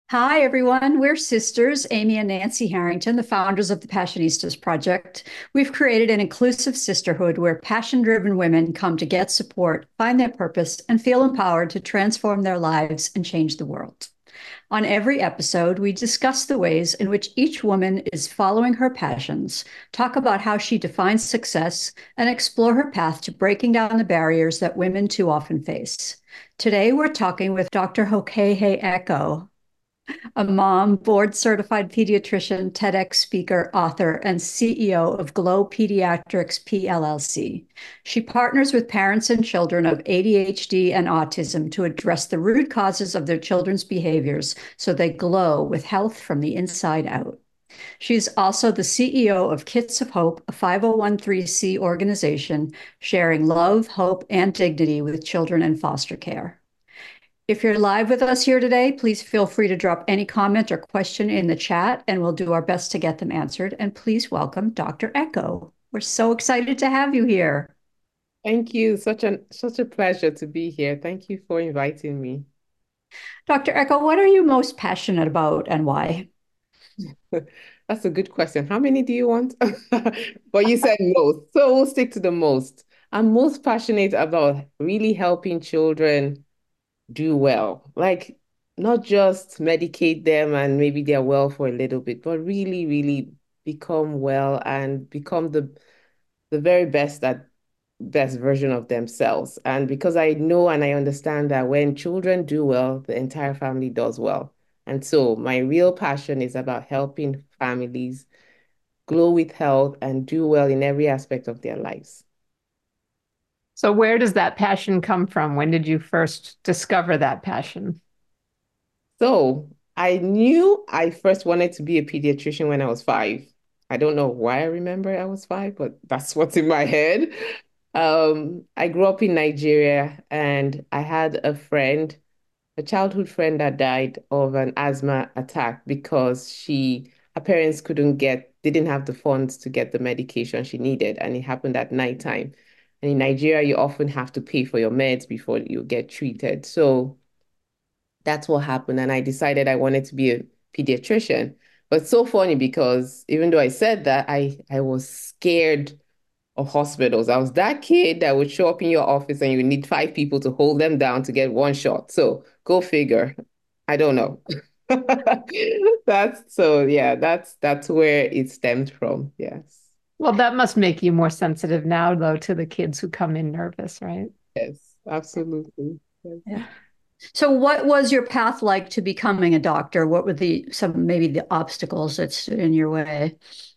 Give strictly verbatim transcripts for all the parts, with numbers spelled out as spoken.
Hi, everyone. We're sisters, Amy and Nancy Harrington, the founders of the Passionistas Project. We've created an inclusive sisterhood where passion driven women come to get support, find their purpose, and feel empowered to transform their lives and change the world. On every episode, we discuss the ways in which each woman is following her passions, talk about how she defines success, and explore her path to breaking down the barriers that women too often face. Today, we're talking with Doctor Hokeye Echo, a mom, board certified pediatrician, TEDx speaker, author, and C E O of Glow Pediatrics P L L C. She partners with parents and children of A D H D and autism to address the root causes of their children's behaviors so they glow with health from the inside out. She's also the C E O of Kits of Hope, a five oh one c organization sharing love, hope, and dignity with children in foster care. If you're live with us here today, please feel free to drop any comment or question in the chat, and we'll do our best to get them answered. And please welcome Doctor Echo. We're so excited to have you here. Thank you. Such an such a pleasure to be here. Thank you for inviting me. Doctor Echo, what are you most passionate about and why? That's a good question. How many do you want? But you said most, so we'll stick to the most. I'm most passionate about really helping children do well. Like not just medicate them and maybe they're well for a little bit, but really, really become well and become the the very best that best version of themselves. And because I know and I understand that when children do well, the entire family does well. And so my real passion is about helping families glow with health and do well in every aspect of their lives. So where does that passion come from? When did you first discover that passion? So I knew I first wanted to be a pediatrician when I was five. I don't know why I remember I was five, but that's what's in my head. Um, I grew up in Nigeria and I had a friend, a childhood friend that died of an asthma attack because she, her parents couldn't get, they didn't have the funds to get the medication she needed, and it happened at nighttime. And in Nigeria, you often have to pay for your meds before you get treated. So that's what happened. And I decided I wanted to be a pediatrician. But it's so funny because even though I said that, I, I was scared of hospitals. I was that kid that would show up in your office and you need five people to hold them down to get one shot. So go figure. I don't know. That's so yeah, that's that's where it stemmed from. Yes. Well, that must make you more sensitive now, though, to the kids who come in nervous, right? Yes, absolutely. Yes. Yeah. So, what was your path like to becoming a doctor? What were the some maybe the obstacles that stood in your way?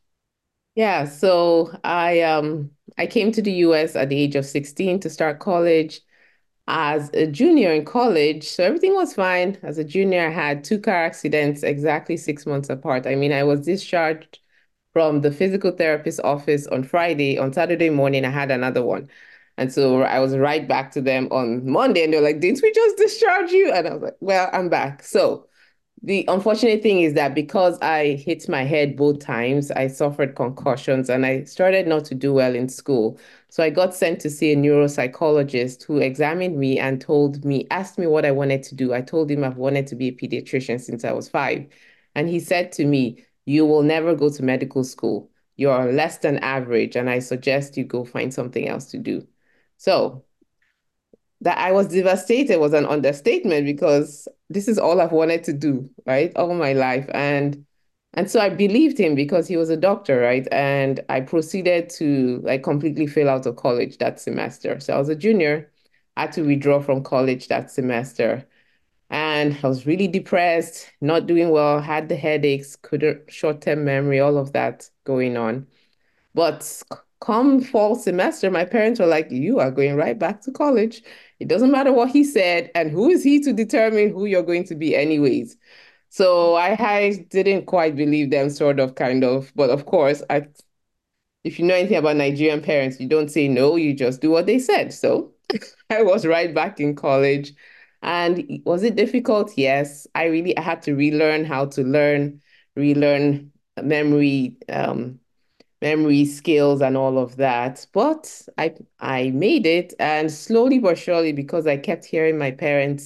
Yeah, so I um I came to the U S at the age of sixteen to start college as a junior in college. So everything was fine. As a junior, I had two car accidents exactly six months apart. I mean, I was discharged from the physical therapist office on Friday. On Saturday morning, I had another one. And so I was right back to them on Monday, and they're like, didn't we just discharge you? And I was like, well, I'm back. So the unfortunate thing is that because I hit my head both times, I suffered concussions and I started not to do well in school. So I got sent to see a neuropsychologist who examined me and told me, asked me what I wanted to do. I told him I've wanted to be a pediatrician since I was five. And he said to me, you will never go to medical school. You're less than average, and I suggest you go find something else to do. So that I was devastated was an understatement because this is all I've wanted to do, right? All my life. And and so I believed him because he was a doctor, right? And I proceeded to like completely fail out of college that semester. So I was a junior, I had to withdraw from college that semester. And I was really depressed, not doing well, had the headaches, couldn't short-term memory, all of that going on. But come fall semester, my parents were like, you are going right back to college. It doesn't matter what he said, and who is he to determine who you're going to be anyways? So I, I didn't quite believe them, sort of, kind of. But of course, I, if you know anything about Nigerian parents, you don't say no, you just do what they said. So I was right back in college. And was it difficult? Yes. I really I had to relearn how to learn, relearn memory, um, memory skills and all of that. But I I made it, and slowly but surely, because I kept hearing my parents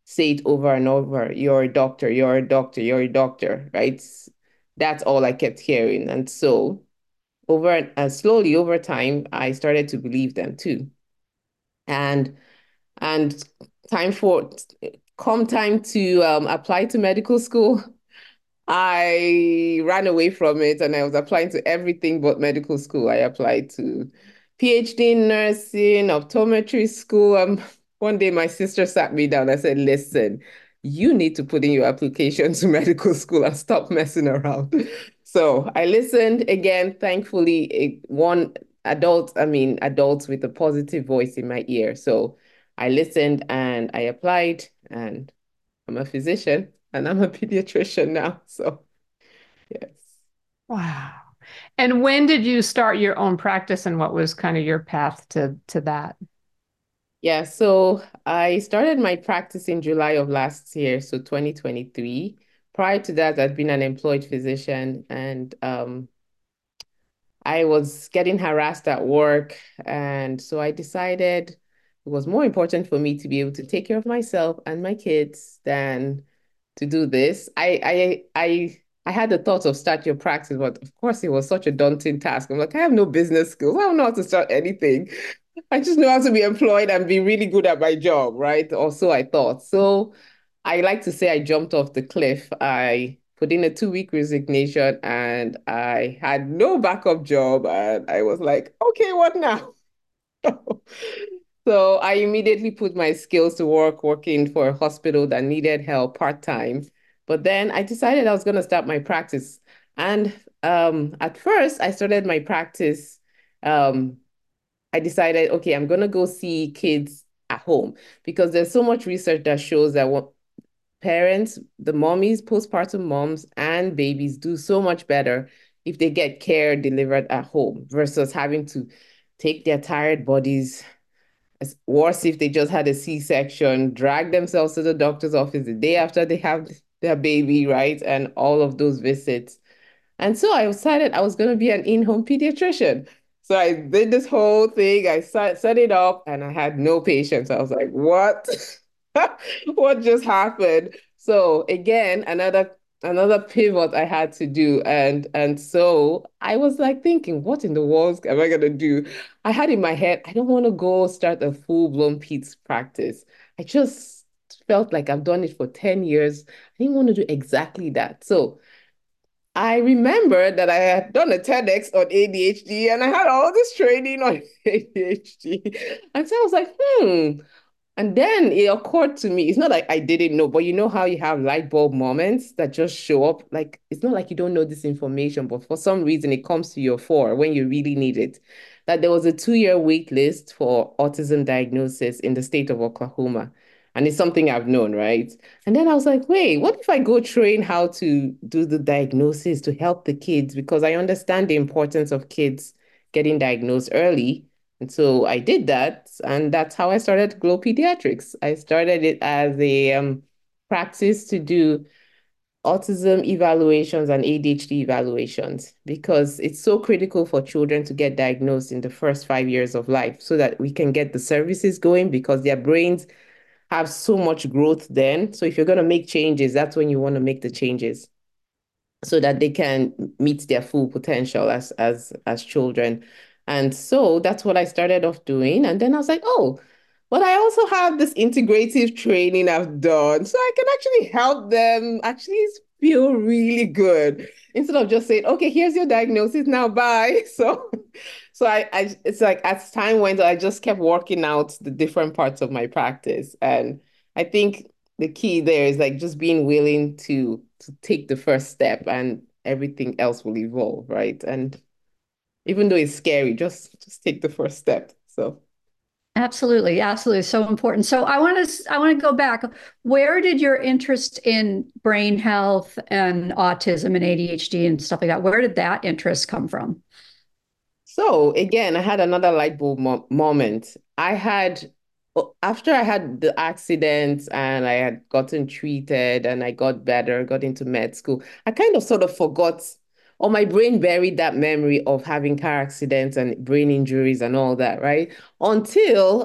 say it over and over. You're a doctor, you're a doctor, you're a doctor, right? That's all I kept hearing. And so over and uh, slowly over time, I started to believe them too. And and time for come time to um, apply to medical school, I ran away from it and I was applying to everything but medical school. I applied to PhD in nursing, optometry school. Um, one day my sister sat me down. I said, listen, you need to put in your application to medical school and stop messing around. So I listened again, thankfully, it, one adult, I mean, adults with a positive voice in my ear. So I listened and I applied, and I'm a physician and I'm a pediatrician now. So, yes. Wow. And when did you start your own practice, and what was kind of your path to to that? Yeah, so I started my practice in July of last year, so twenty twenty-three. Prior to that, I'd been an employed physician, and um, I was getting harassed at work. And so I decided it was more important for me to be able to take care of myself and my kids than to do this. I I I I had the thought of start your practice, but of course it was such a daunting task. I'm like, I have no business skills. I don't know how to start anything. I just know how to be employed and be really good at my job, right? Or so I thought. So I like to say I jumped off the cliff. I put in a two-week resignation and I had no backup job. And I was like, okay, what now? So I immediately put my skills to work working for a hospital that needed help part-time. But then I decided I was going to start my practice. And um, at first, I started my practice. Um, I decided, okay, I'm going to go see kids at home because there's so much research that shows that what parents, the mommies, postpartum moms, and babies do so much better if they get care delivered at home versus having to take their tired bodies. It's worse if they just had a C-section, drag themselves to the doctor's office the day after they have their baby, right? And all of those visits. And so I decided I was going to be an in-home pediatrician. So I did this whole thing. I set, set it up and I had no patience. I was like, what? What just happened? So again, another another pivot I had to do. And and so I was like thinking, what in the world am I gonna do? I had in my head, I don't want to go start a full-blown peds practice. I just felt like I've done it for ten years. I didn't want to do exactly that. So I remember that I had done a TEDx on A D H D and I had all this training on A D H D. And so I was like, hmm. And then it occurred to me, it's not like I didn't know, but you know how you have light bulb moments that just show up? Like, it's not like you don't know this information, but for some reason it comes to your fore when you really need it. That there was a two-year wait list for autism diagnosis in the state of Oklahoma. And it's something I've known, right? And then I was like, wait, what if I go train how to do the diagnosis to help the kids? Because I understand the importance of kids getting diagnosed early. And so I did that, and that's how I started Glow Pediatrics. I started it as a um, practice to do autism evaluations and A D H D evaluations because it's so critical for children to get diagnosed in the first five years of life so that we can get the services going because their brains have so much growth then. So if you're going to make changes, that's when you want to make the changes so that they can meet their full potential as as as children. And so that's what I started off doing. And then I was like, oh, but I also have this integrative training I've done. So I can actually help them actually feel really good instead of just saying, okay, here's your diagnosis, now bye. So so I, I it's like as time went, I just kept working out the different parts of my practice. And I think the key there is like just being willing to to take the first step and everything else will evolve, right? And even though it's scary, just just take the first step. So Absolutely, absolutely, so important. So I want to I want to go back. Where did your interest in brain health and autism and A D H D and stuff like that? Where did that interest come from? So again, I had another light bulb mo moment. I had, after I had the accident and I had gotten treated and I got better, got into med school, I kind of sort of forgot, or my brain buried that memory of having car accidents and brain injuries and all that, right? Until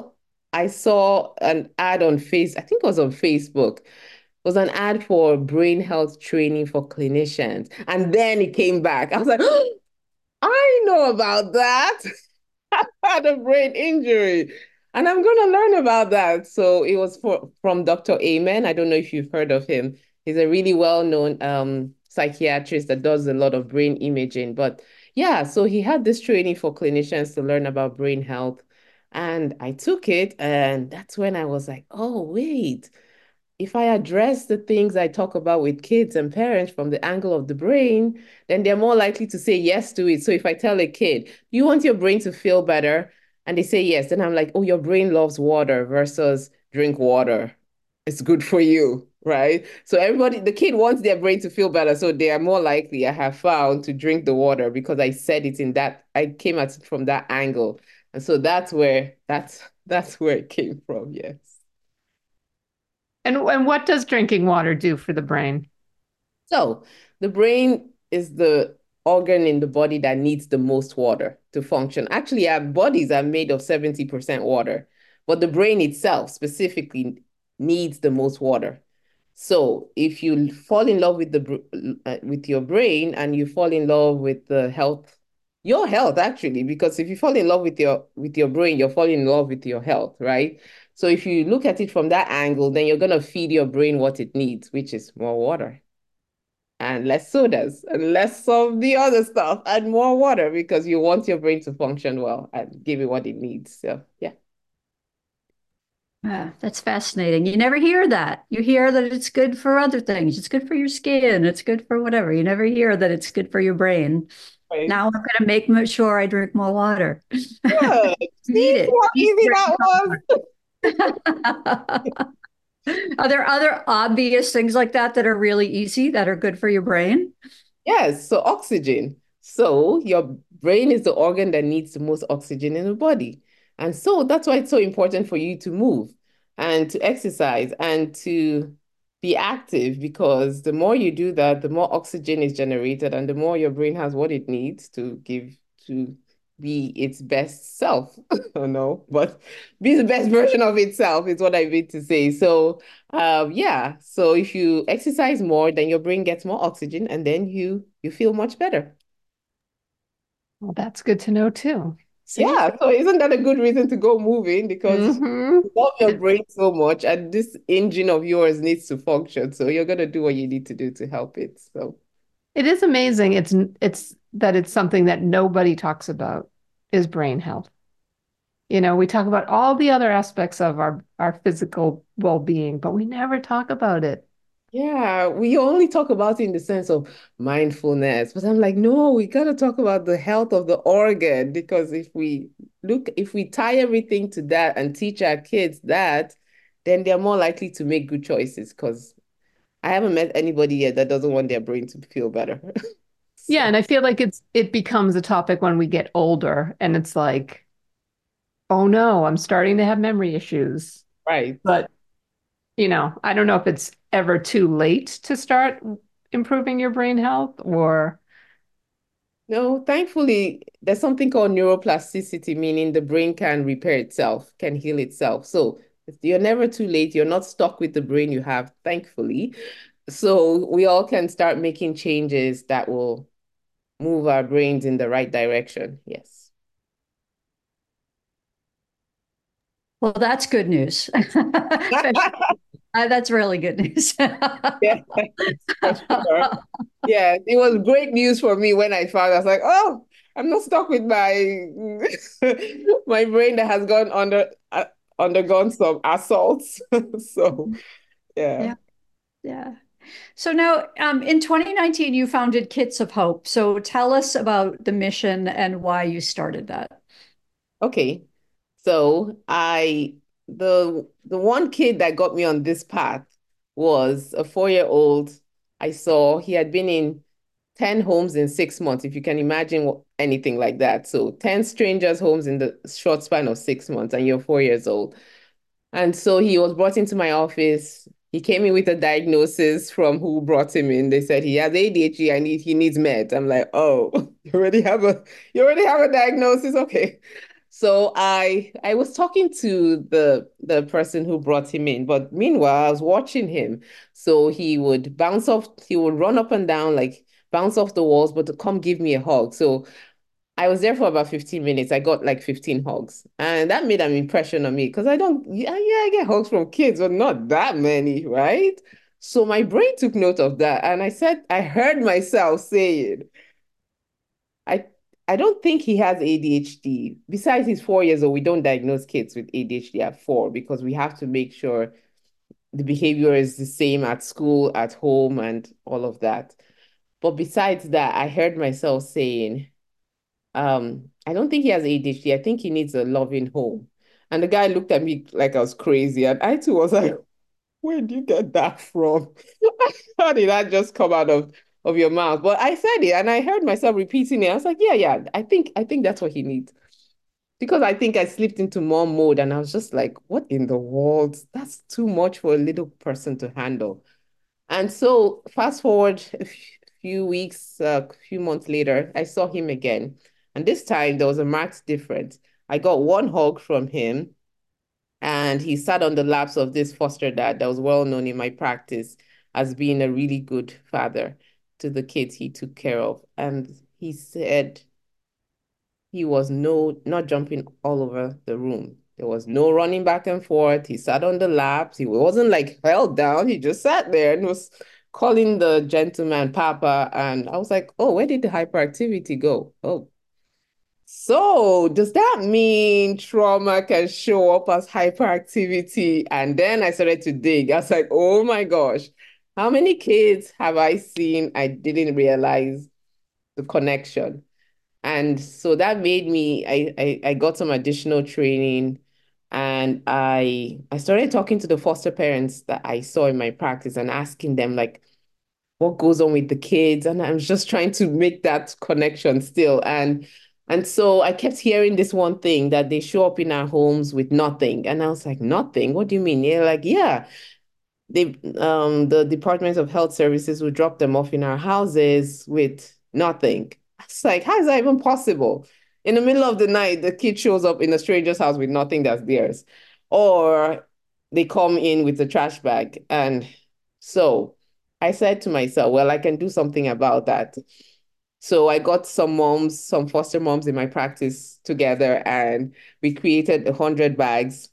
I saw an ad on face, I think it was on Facebook. It was an ad for brain health training for clinicians. And then it came back. I was like, oh, I know about that. I had a brain injury. And I'm going to learn about that. So it was for, from Doctor Amen. I don't know if you've heard of him. He's a really well-known um, psychiatrist that does a lot of brain imaging. But yeah, so he had this training for clinicians to learn about brain health. And I took it, and that's when I was like, oh, wait, if I address the things I talk about with kids and parents from the angle of the brain, then they're more likely to say yes to it. So if I tell a kid, you want your brain to feel better? And they say yes, then I'm like, oh, your brain loves water versus drink water. It's good for you, right? So everybody, the kid wants their brain to feel better. So they are more likely, I have found, to drink the water because I said it in that, I came at it from that angle. And so that's where that's that's where it came from, yes. And and what does drinking water do for the brain? So the brain is the organ in the body that needs the most water to function. Actually, our bodies are made of seventy percent water, but the brain itself specifically needs the most water. So if you fall in love with the uh, with your brain and you fall in love with the health, your health actually, because if you fall in love with your with your brain, you're falling in love with your health, right? So if you look at it from that angle, then you're gonna feed your brain what it needs, which is more water and less sodas and less of the other stuff and more water because you want your brain to function well and give it what it needs. So yeah. Ah, that's fascinating. You never hear that. You hear that it's good for other things. It's good for your skin. It's good for whatever. You never hear that it's good for your brain. Right. Now I'm going to make mo- sure I drink more water. Good. Need See it. how Need easy to that was? drink more. Are there other obvious things like that that are really easy that are good for your brain? Yes, so oxygen. So your brain is the organ that needs the most oxygen in the body. And so that's why it's so important for you to move and to exercise and to be active because the more you do that, the more oxygen is generated and the more your brain has what it needs to give to be its best self. I don't know, but be the best version of itself is what I mean to say. So um, yeah. So if you exercise more, then your brain gets more oxygen and then you you feel much better. Well, that's good to know too. See? Yeah. So isn't that a good reason to go moving? Because Mm-hmm. you love your It, brain so much and this engine of yours needs to function. So you're gonna do what you need to do to help it. So it is amazing. It's it's that it's something that nobody talks about is brain health. You know, we talk about all the other aspects of our our physical well-being, but we never talk about it. yeah, we only talk about it in the sense of mindfulness, but I'm like, no, we gotta talk about the health of the organ because if we look, if we tie everything to that and teach our kids that, then they're more likely to make good choices. Because I haven't met anybody yet that doesn't want their brain to feel better. Yeah, So, and I feel like it's it becomes a topic when we get older and it's like, oh no, I'm starting to have memory issues. right. But, you know, I don't know if it's ever too late to start improving your brain health or No, thankfully, there's something called neuroplasticity, meaning the brain can repair itself, can heal itself. So you're never too late. You're not stuck with the brain you have, thankfully. So we all can start making changes that will move our brains in the right direction. Yes. Well, that's good news. Uh, that's really good news. Yeah, for sure. Yeah, it was great news for me when I found. I was like, oh, I'm not stuck with my my brain that has gone under uh, undergone some assaults. So yeah. Yeah, yeah. So now, um, in twenty nineteen, you founded Kits of Hope. So tell us about the mission and why you started that. Okay. So I the the one kid that got me on this path was a four-year-old I saw. He had been in ten homes in six months, if you can imagine what, anything like that. So ten strangers' homes in the short span of six months, and you're four years old. And so he was brought into my office. He came in with a diagnosis from who brought him in. They said he has A D H D. I need he needs meds. I'm like, oh, you already have a you already have a diagnosis. Okay. So I I was talking to the the person who brought him in, but meanwhile I was watching him. So he would bounce off, he would run up and down, like bounce off the walls, but to come give me a hug. So I was there for about fifteen minutes. I got like fifteen hugs. And that made an impression on me because I don't, yeah, yeah, I get hugs from kids, but not that many, right? So my brain took note of that. And I said, I heard myself saying, I I don't think he has A D H D. Besides, he's four years old. We don't diagnose kids with A D H D at four because we have to make sure the behavior is the same at school, at home, and all of that. But besides that, I heard myself saying, um, I don't think he has A D H D. I think he needs a loving home. And the guy looked at me like I was crazy. And I too was like, where do you get that from? How did that just come out of, of your mouth? But I said it and I heard myself repeating it. I was like, yeah, yeah, I think I think that's what he needs. Because I think I slipped into mom mode and I was just like, what in the world? That's too much for a little person to handle. And so fast forward a few weeks, a few months later, I saw him again. And this time there was a marked difference. I got one hug from him and he sat on the laps of this foster dad that was well known in my practice as being a really good father to the kids he took care of. And he said he was no not jumping all over the room. There was no running back and forth. He sat on the laps. He wasn't like held down. He just sat there and was calling the gentleman Papa. And I was like, oh, where did the hyperactivity go? Oh, so does that mean trauma can show up as hyperactivity? And then I started to dig. I was like, oh my gosh, how many kids have I seen? I didn't realize the connection. And so that made me, I, I, I got some additional training and I I started talking to the foster parents that I saw in my practice and asking them like, what goes on with the kids? And I'm just trying to make that connection still. And and so I kept hearing this one thing that they show up in our homes with nothing. And I was like, nothing? What do you mean? They're like, yeah, they um the Department of Health Services will drop them off in our houses with nothing. It's like, how is that even possible? In the middle of the night, the kid shows up in a stranger's house with nothing that's theirs. Or they come in with a trash bag. And so I said to myself, well, I can do something about that. So I got some moms, some foster moms in my practice together, and we created a hundred bags.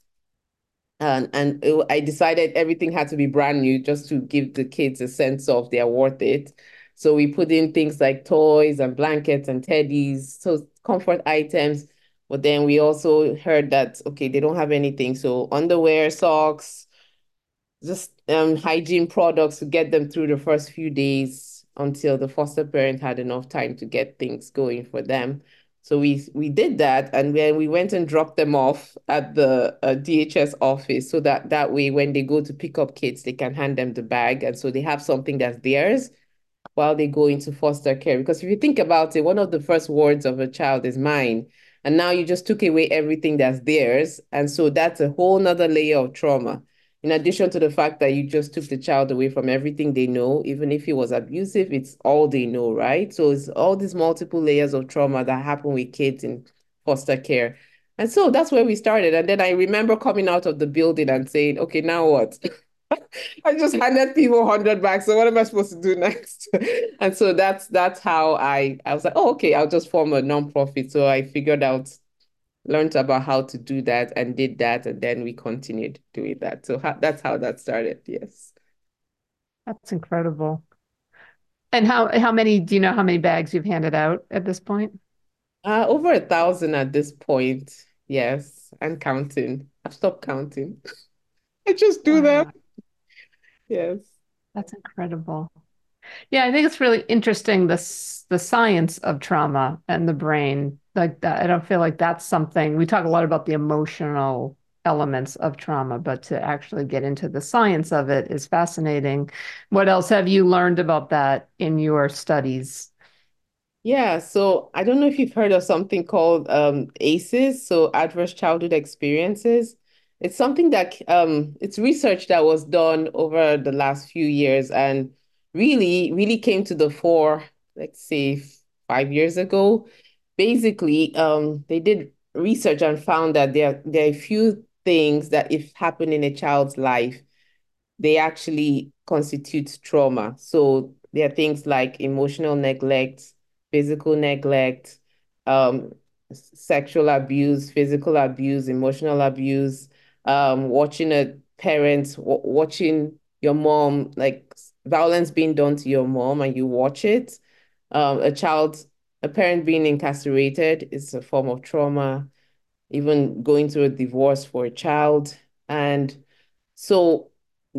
And and it, I decided everything had to be brand new just to give the kids a sense of they're worth it. So we put in things like toys and blankets and teddies, so comfort items. But then we also heard that, okay, they don't have anything. So underwear, socks, just um, hygiene products to get them through the first few days until the foster parent had enough time to get things going for them. So we we did that, and then we went and dropped them off at the uh, D H S office, so that that way when they go to pick up kids, they can hand them the bag, and so they have something that's theirs while they go into foster care. Because if you think about it, one of the first words of a child is mine. And now you just took away everything that's theirs. And so that's a whole nother layer of trauma. In addition to the fact that you just took the child away from everything they know, even if it was abusive, it's all they know, right? So it's all these multiple layers of trauma that happen with kids in foster care. And so that's where we started. And then I remember coming out of the building and saying, okay, now what? I just handed people one hundred bags. So what am I supposed to do next? And so that's that's how I I was like, oh, okay, I'll just form a nonprofit. So I figured out, learned about how to do that and did that, and then we continued doing that. So how, that's how that started. Yes. That's incredible. And how how many do you know how many bags you've handed out at this point? Uh, over a thousand at this point. Yes, and counting. I've stopped counting. I just do them. Wow, Yes. that's incredible. Yeah, I think it's really interesting this the science of trauma and the brain. Like that, I don't feel like that's something we talk a lot about the emotional elements of trauma, but to actually get into the science of it is fascinating. What else have you learned about that in your studies? Yeah, so I don't know if you've heard of something called um, A C Es, so adverse childhood experiences. It's something that um, it's research that was done over the last few years and really, really came to the fore, let's say five years ago. Basically, um, they did researched and found that there, there are a few things that if happen in a child's life, they actually constitute trauma. So there are things like emotional neglect, physical neglect, um, sexual abuse, physical abuse, emotional abuse, um, watching a parent, watching your mom, like violence being done to your mom and you watch it. Um, a child, a parent being incarcerated is a form of trauma, even going through a divorce for a child. And so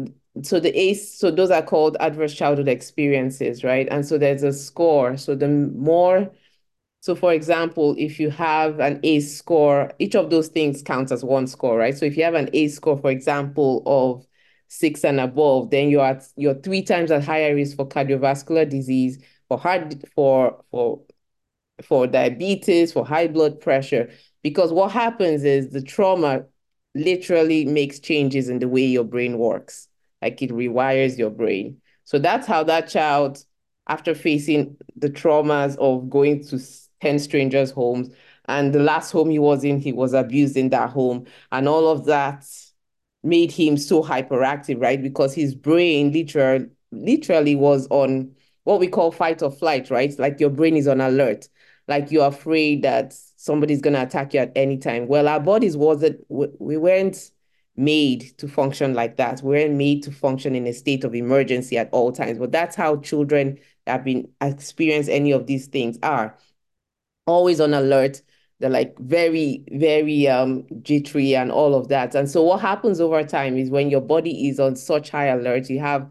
so the A C E, so those are called adverse childhood experiences, right? And so there's a score. So the more, so for example, if you have an A C E score, each of those things counts as one score, right? So if you have an A C E score, for example, of six and above, then you're at you're three times at higher risk for cardiovascular disease, for heart, for for for diabetes, for high blood pressure, because what happens is the trauma literally makes changes in the way your brain works, like it rewires your brain. So that's how that child, after facing the traumas of going to ten strangers' homes, and the last home he was in, he was abused in that home, and all of that made him so hyperactive, right? Because his brain literally, literally was on what we call fight or flight, right? Like your brain is on alert, like you're afraid that somebody's going to attack you at any time. Well, our bodies wasn't, we weren't made to function like that. We weren't made to function in a state of emergency at all times. But that's how children that have been experienced any of these things are always on alert. They're like very, very um, jittery and all of that. And so what happens over time is when your body is on such high alert, you have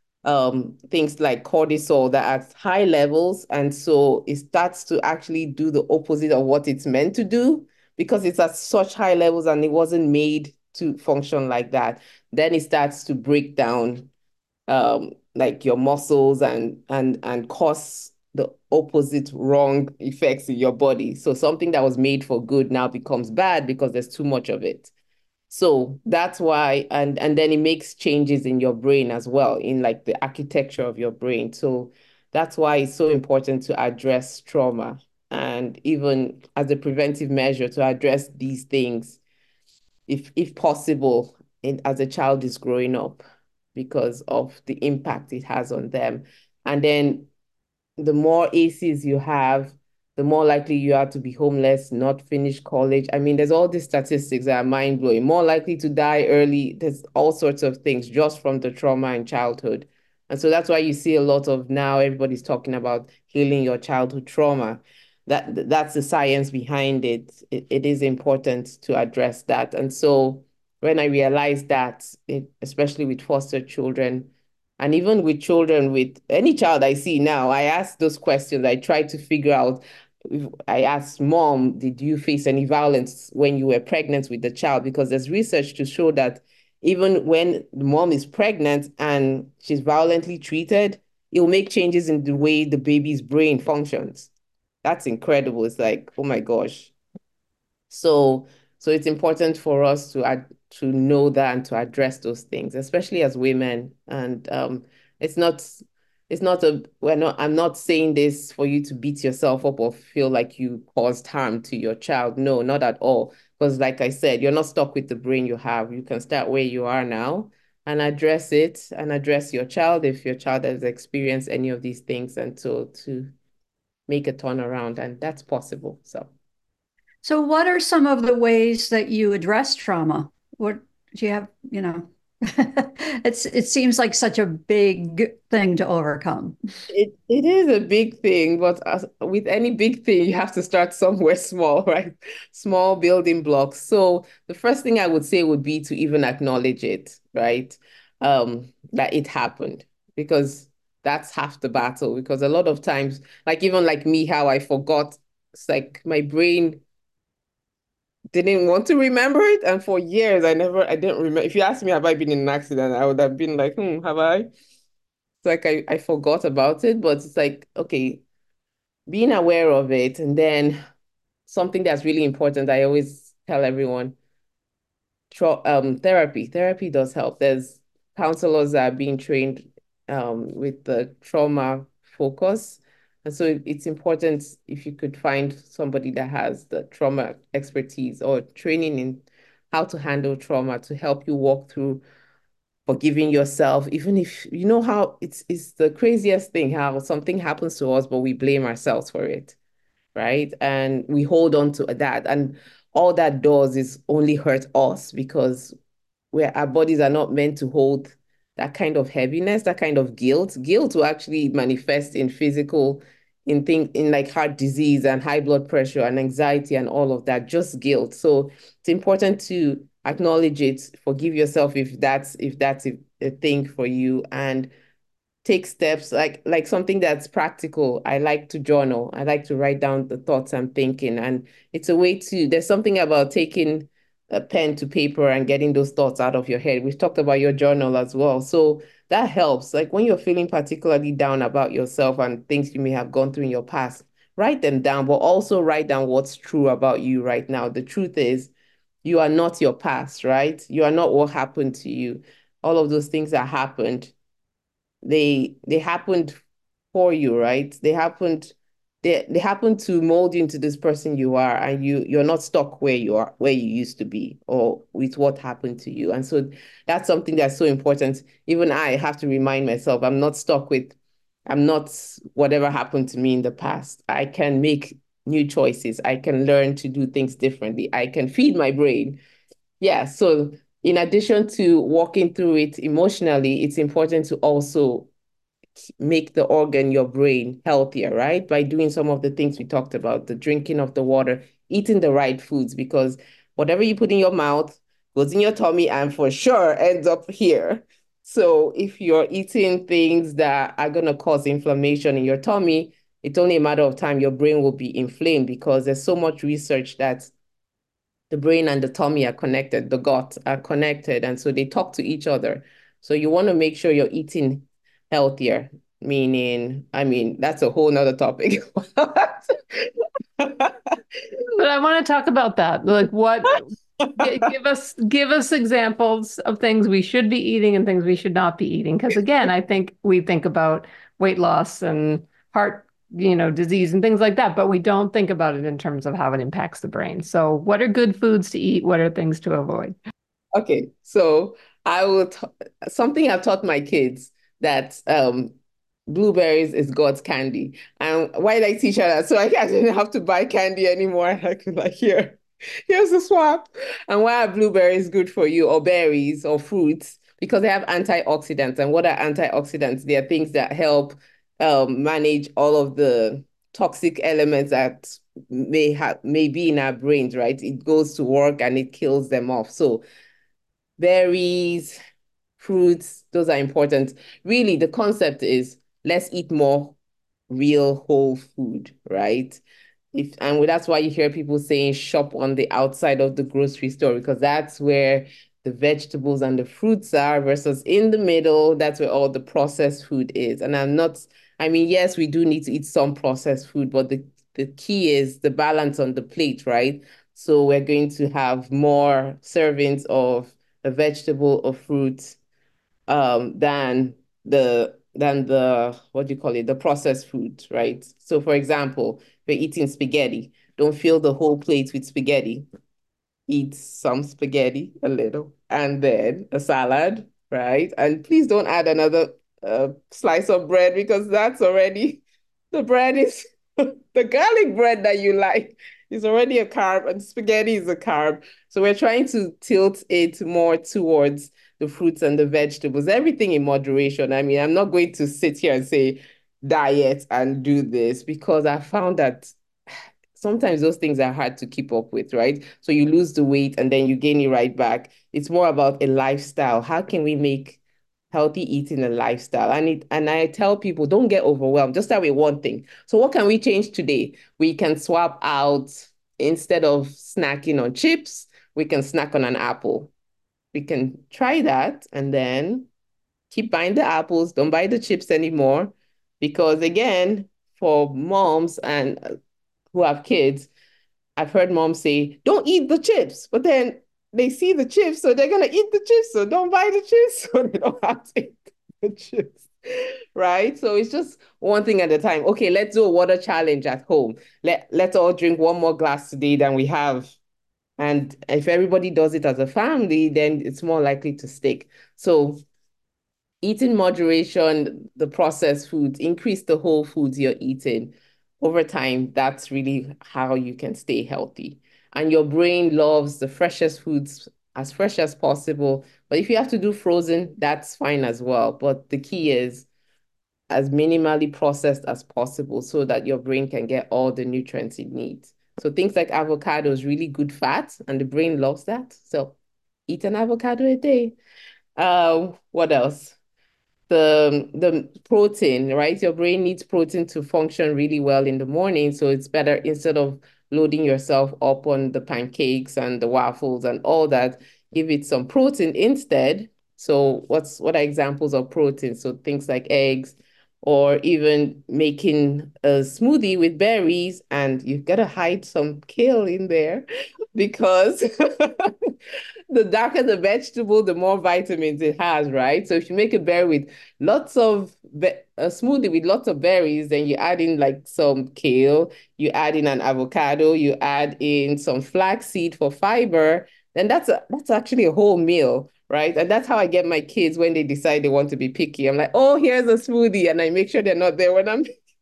um, things like cortisol that are at high levels. And so it starts to actually do the opposite of what it's meant to do because it's at such high levels and it wasn't made to function like that. Then it starts to break down um, like your muscles and and and cause the opposite wrong effects in your body. So something that was made for good now becomes bad because there's too much of it. So that's why, and and then it makes changes in your brain as well, in like the architecture of your brain. So that's why it's so important to address trauma and even as a preventive measure to address these things, if if possible, in, as a child is growing up, because of the impact it has on them. And then the more A C Es you have, the more likely you are to be homeless, not finish college. I mean, there's all these statistics that are mind blowing. More likely to die early. There's all sorts of things just from the trauma in childhood. And so that's why you see a lot of now everybody's talking about healing your childhood trauma. That that's the science behind it. It, it is important to address that. And so when I realized that, it, especially with foster children, and even with children, with any child I see now, I ask those questions. I try to figure out. I ask mom, did you face any violence when you were pregnant with the child? Because there's research to show that even when the mom is pregnant and she's violently treated, it will make changes in the way the baby's brain functions. That's incredible. It's like, oh my gosh. So, so it's important for us to add, to know that and to address those things, especially as women. And um, it's not, it's not a, we're not, I'm not saying this for you to beat yourself up or feel like you caused harm to your child. No, not at all. Because like I said, you're not stuck with the brain you have. You can start where you are now and address it and address your child if your child has experienced any of these things, and so to make a turnaround, and that's possible. So. So, what are some of the ways that you address trauma? What do you have, you know? it's it seems like such a big thing to overcome. It it is a big thing, but as, with any big thing, you have to start somewhere small, right? Small building blocks. So the first thing I would say would be to even acknowledge it, right? Um, that it happened, because that's half the battle. Because a lot of times, like even like me, how I forgot, it's like my brain didn't want to remember it. And for years, I never, I didn't remember. If you ask me, have I been in an accident? I would have been like, hmm, have I? It's like I, I forgot about it, but it's like, okay, being aware of it. And then something that's really important, I always tell everyone, tra- um, therapy. Therapy does help. There's counselors that are being trained um, with the trauma focus. And so it's important if you could find somebody that has the trauma expertise or training in how to handle trauma to help you walk through forgiving yourself, even if you know how it's it's the craziest thing how something happens to us, but we blame ourselves for it, right? And we hold on to that. And all that does is only hurt us because where our bodies are not meant to hold that kind of heaviness, that kind of guilt. Guilt will actually manifest in physical, in thing in like heart disease and high blood pressure and anxiety and all of that, just guilt. So it's important to acknowledge it, forgive yourself if that's if that's a, a thing for you, and take steps like like something that's practical. I like to journal. I like to write down the thoughts I'm thinking. And it's a way to, there's something about taking a pen to paper and getting those thoughts out of your head. We've talked about your journal as well. So that helps. Like when you're feeling particularly down about yourself and things you may have gone through in your past, write them down, but also write down what's true about you right now. The truth is, you are not your past, right? You are not what happened to you. All of those things that happened, they they happened for you, right? They happened they they happened to mold you into this person you are, and you you're not stuck where you are, where you used to be, or with what happened to you. And so that's something that's so important. Even I have to remind myself, I'm not stuck with, I'm not whatever happened to me in the past. I can make new choices. I can learn to do things differently. I can feed my brain. Yeah, so in addition to walking through it emotionally, it's important to also make the organ, your brain, healthier, right? By doing some of the things we talked about, the drinking of the water, eating the right foods, because whatever you put in your mouth goes in your tummy and for sure ends up here. So if you're eating things that are going to cause inflammation in your tummy, it's only a matter of time your brain will be inflamed, because there's so much research that the brain and the tummy are connected, the gut are connected, and so they talk to each other. So you want to make sure you're eating healthier, meaning, I mean, that's a whole nother topic. But I want to talk about that. Like what give us give us examples of things we should be eating and things we should not be eating. Because again, I think we think about weight loss and heart, you know, disease and things like that, but we don't think about it in terms of how it impacts the brain. So what are good foods to eat? What are things to avoid? Okay, so I will t- something I've taught my kids that um blueberries is God's candy. And why did I teach her that? So I, I didn't have to buy candy anymore. I could like, here, here's the swap. And why are blueberries good for you, or berries or fruits? Because they have antioxidants. And what are antioxidants? They are things that help um, manage all of the toxic elements that may have may be in our brains, right? It goes to work and it kills them off. So berries, fruits, those are important. Really, the concept is let's eat more real whole food, right? If and that's why you hear people saying shop on the outside of the grocery store, because that's where the vegetables and the fruits are, versus in the middle, that's where all the processed food is. And I'm not, I mean, yes, we do need to eat some processed food, but the, the key is the balance on the plate, right? So we're going to have more servings of a vegetable or fruit um, than the than the what do you call it, the processed food, right? So for example, we're eating spaghetti. Don't fill the whole plate with spaghetti. Eat some spaghetti, a little, and then a salad, right? And please don't add another uh, slice of bread, because that's already, the bread is the garlic bread that you like is already a carb, and spaghetti is a carb. So we're trying to tilt it more towards the fruits and the vegetables, everything in moderation. I mean, I'm not going to sit here and say diet and do this, because I found that sometimes those things are hard to keep up with, right? So you lose the weight and then you gain it right back. It's more about a lifestyle. How can we make healthy eating a lifestyle? And it, and I tell people, don't get overwhelmed. Just start with one thing. So what can we change today? We can swap out, instead of snacking on chips, we can snack on an apple. We can try that and then keep buying the apples. Don't buy the chips anymore. Because again, for moms and uh, who have kids, I've heard moms say, don't eat the chips, but then they see the chips, so they're gonna eat the chips, so don't buy the chips, so they don't have to eat the chips. right? So it's just one thing at a time. Okay, let's do a water challenge at home. Let let's all drink one more glass today than we have. And if everybody does it as a family, then it's more likely to stick. So eat in moderation, the processed foods, increase the whole foods you're eating over time. That's really how you can stay healthy. And your brain loves the freshest foods as fresh as possible. But if you have to do frozen, that's fine as well. But the key is as minimally processed as possible so that your brain can get all the nutrients it needs. So things like avocado is really good fat, and the brain loves that. So eat an avocado a day. Uh, what else? the the protein, right? Your brain needs protein to function really well in the morning. So it's better instead of loading yourself up on the pancakes and the waffles and all that, give it some protein instead. So what's what are examples of protein? So things like eggs, or even making a smoothie with berries, and you've got to hide some kale in there because the darker the vegetable, the more vitamins it has, right? So if you make a berry with lots of a smoothie with lots of berries, then you add in like some kale, you add in an avocado, you add in some flaxseed for fiber, then that's a, that's actually a whole meal, right? And that's how I get my kids when they decide they want to be picky. I'm like, oh, here's a smoothie, and I make sure they're not there when I'm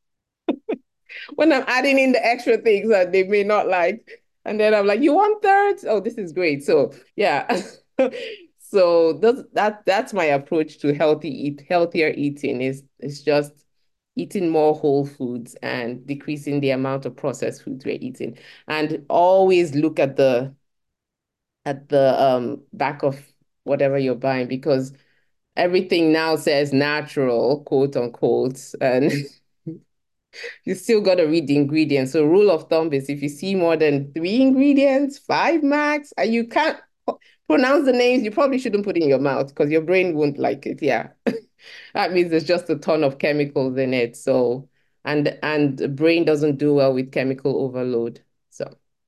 when I'm adding in the extra things that they may not like. And then I'm like, you want thirds? Oh, this is great. So yeah. So that's that that's my approach to healthy eat healthier eating is is just eating more whole foods and decreasing the amount of processed foods we're eating. And always look at the at the um back of whatever you're buying, because everything now says natural, quote unquote, and you still got to read the ingredients. So rule of thumb is if you see more than three ingredients, five max, and you can't pronounce the names, you probably shouldn't put it in your mouth because your brain won't like it. Yeah. That means there's just a ton of chemicals in it. So, and and the brain doesn't do well with chemical overload. So,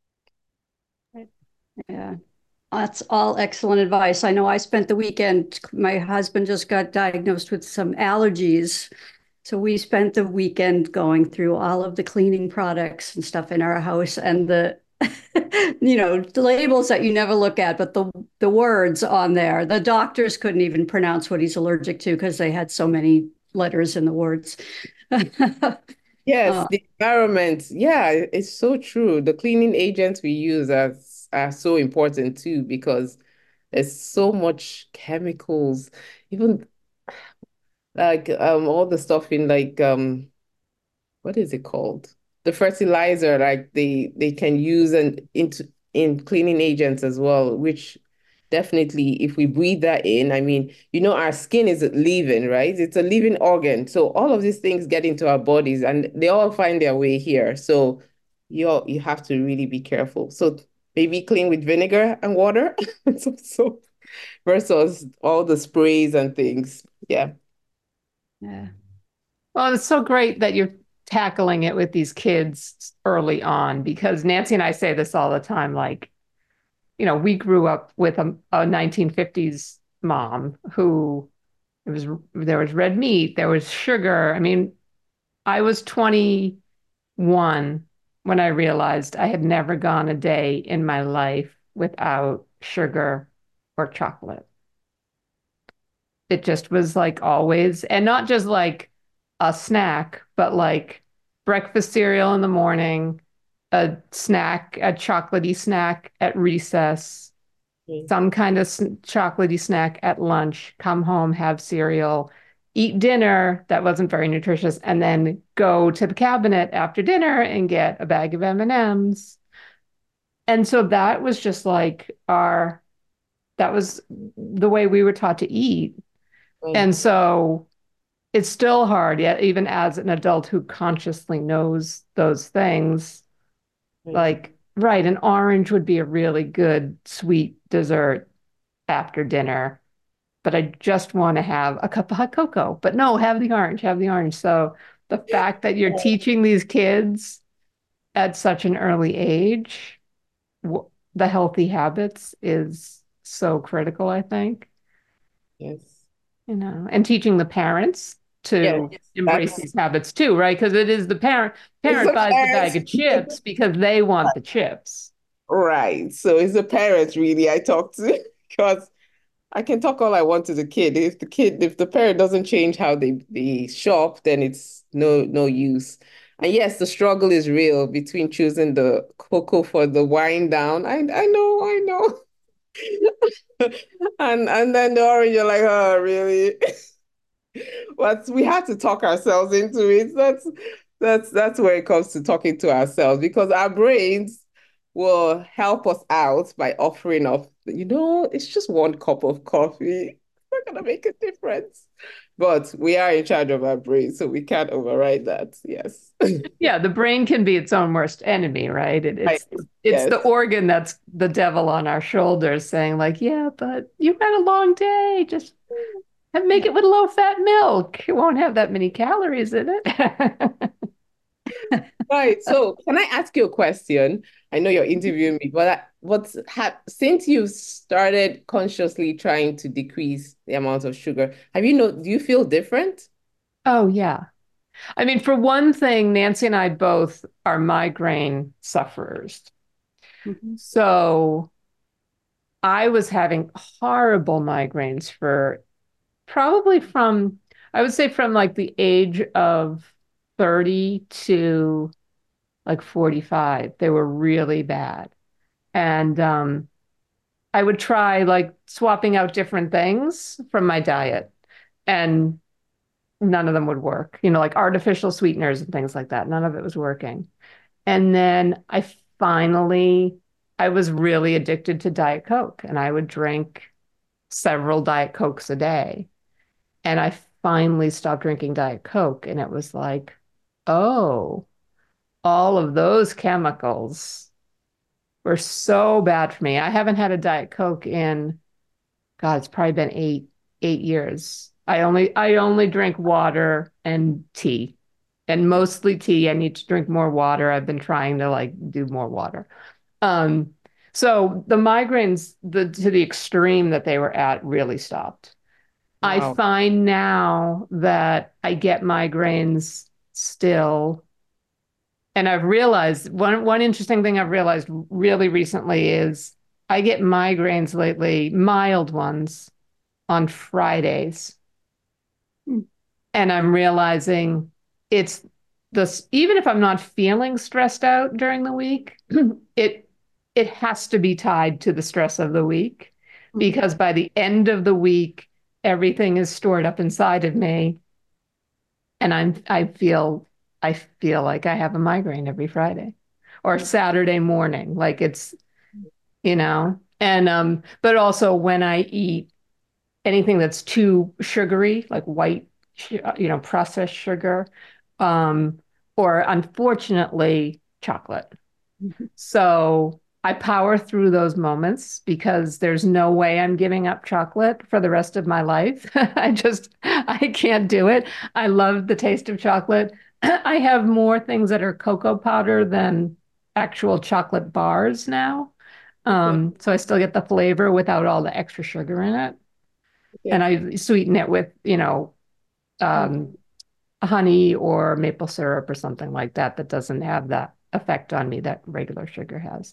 Yeah. That's all excellent advice. I know I spent the weekend, my husband just got diagnosed with some allergies. So we spent the weekend going through all of the cleaning products and stuff in our house, and the, you know, the labels that you never look at, but the the words on there. The doctors couldn't even pronounce what he's allergic to because they had so many letters in the words. yes, Uh, the environment. Yeah, it's so true. The cleaning agents we use are, are so important too, because there's so much chemicals, even like um all the stuff in like um what is it called? The fertilizer, like they they can use and into in cleaning agents as well, which definitely if we breathe that in, I mean, you know, our skin is living, right? It's a living organ. So all of these things get into our bodies and they all find their way here. So you you have to really be careful. So maybe clean with vinegar and water. so, so versus all the sprays and things. Yeah. yeah. Well, it's so great that you're tackling it with these kids early on, because Nancy and I say this all the time. Like, you know, we grew up with a, a nineteen fifties mom who it was there was red meat, there was sugar. I mean, I was twenty-one when I realized I had never gone a day in my life without sugar or chocolate. It just was like always, and not just like a snack, but like breakfast cereal in the morning, a snack, a chocolatey snack at recess, Mm. some kind of chocolatey snack at lunch, come home, have cereal, eat dinner that wasn't very nutritious, and then go to the cabinet after dinner and get a bag of M and M's. And so that was just like our, that was the way we were taught to eat. Right. And so it's still hard, yet, even as an adult who consciously knows those things, Right. like, right, an orange would be a really good sweet dessert after dinner, but I just want to have a cup of hot cocoa. But no, have the orange, have the orange. So the fact that you're teaching these kids at such an early age the healthy habits is so critical, I think. Yes. You know, and teaching the parents to Yes, embrace that's these habits too, right? Because it is the parent it's parent the buys the bag parents. of chips because they want the chips. Right. So it's the parents really I talk to because I can talk all I want to the kid. If the kid, if the parent doesn't change how they, they shop, then it's no no use. And yes, the struggle is real between choosing the cocoa for the wind down. I I know, I know. And and then the orange, you're like, oh, really? But we have to talk ourselves into it. That's that's that's where it comes to talking to ourselves because our brains will help us out by offering up, you know, it's just one cup of coffee. It's not gonna make a difference. But we are in charge of our brains, so we can't override that. Yes. Yeah, the brain can be its own worst enemy, right? It, Right. it's it's Yes. the organ that's the devil on our shoulders saying like, yeah, but you've had a long day. Just make it with low fat milk. It won't have that many calories in it. Right. So can I ask you a question? I know you're interviewing me, but I- what's ha since you've started consciously trying to decrease the amount of sugar, have you know, do you feel different? Oh, yeah. I mean, for one thing, Nancy and I both are migraine sufferers. Mhm. So I was having horrible migraines for probably from, I would say from like the age of thirty to like forty-five. They were really bad. And um, I would try like swapping out different things from my diet, and none of them would work, you know, like artificial sweeteners and things like that. None of it was working. And then I finally, I was really addicted to Diet Coke, and I would drink several Diet Cokes a day. And I finally stopped drinking Diet Coke. And it was like, oh, all of those chemicals were so bad for me. I haven't had a Diet Coke in, God, it's probably been eight, eight years. I only, I only drink water and tea, and mostly tea. I need to drink more water. I've been trying to like do more water. Um, so the migraines, the to the extreme that they were at, really stopped. I Wow. find now that I get migraines still. And I've realized one one interesting thing I've realized really recently is I get migraines lately, mild ones, on Fridays. Mm. And I'm realizing it's this, even if I'm not feeling stressed out during the week, it it has to be tied to the stress of the week, Mhm. because by the end of the week, everything is stored up inside of me, and I'm I feel I feel like I have a migraine every Friday or Saturday morning. Like it's, you know, and um, but also when I eat anything that's too sugary, like white, you know, processed sugar, um, or unfortunately, chocolate. Mhm. So I power through those moments because there's no way I'm giving up chocolate for the rest of my life. I just, I can't do it. I love the taste of chocolate. I have more things that are cocoa powder than actual chocolate bars now. Okay. Um, so I still get the flavor without all the extra sugar in it. And Okay. I sweeten it with, you know, Mm. um, honey or maple syrup or something like that that doesn't have that effect on me that regular sugar has.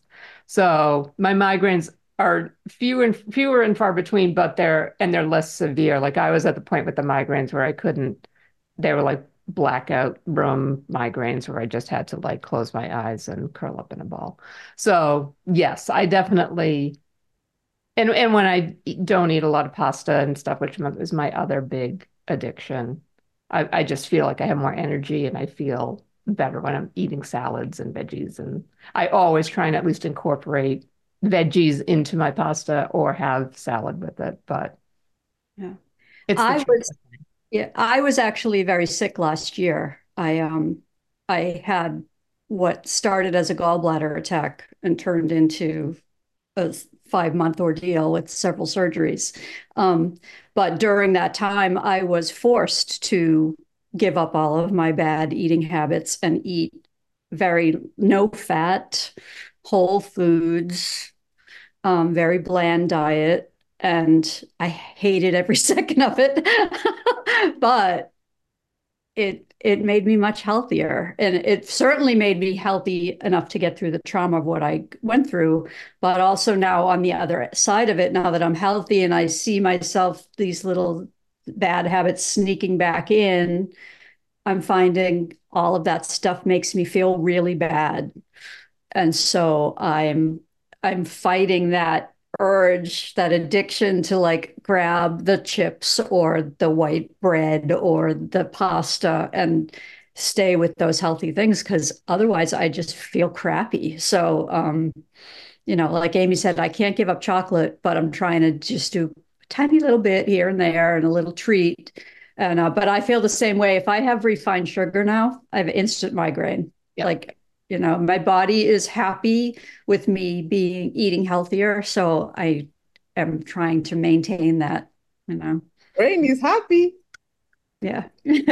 So my migraines are fewer and fewer and far between, but they're and they're less severe. Like I was at the point with the migraines where I couldn't, they were like blackout room migraines where I just had to like close my eyes and curl up in a ball. So yes, I definitely, and and when I don't eat a lot of pasta and stuff, which is my other big addiction, I, I just feel like I have more energy and I feel better when I'm eating salads and veggies. And I always try and at least incorporate veggies into my pasta or have salad with it. But Yeah. it's the I chocolate. was Yeah, I was actually very sick last year. I um I had what started as a gallbladder attack and turned into a five month ordeal with several surgeries. Um, but during that time, I was forced to give up all of my bad eating habits and eat very no fat, whole foods, um, very bland diet. And I hated every second of it. But it it made me much healthier, and it certainly made me healthy enough to get through the trauma of what I went through. But also now on the other side of it, now that I'm healthy and I see myself, these little bad habits sneaking back in, I'm finding all of that stuff makes me feel really bad. And so I'm I'm fighting that urge, that addiction to like grab the chips or the white bread or the pasta and stay with those healthy things, because otherwise I just feel crappy. So um, you know, like Amy said, I can't give up chocolate, but I'm trying to just do a tiny little bit here and there and a little treat. And uh, but I feel the same way. If I have refined sugar now, I have instant migraine. Yeah. Like, you know, my body is happy with me being eating healthier, so I am trying to maintain that, you know. Brain is happy. Yeah.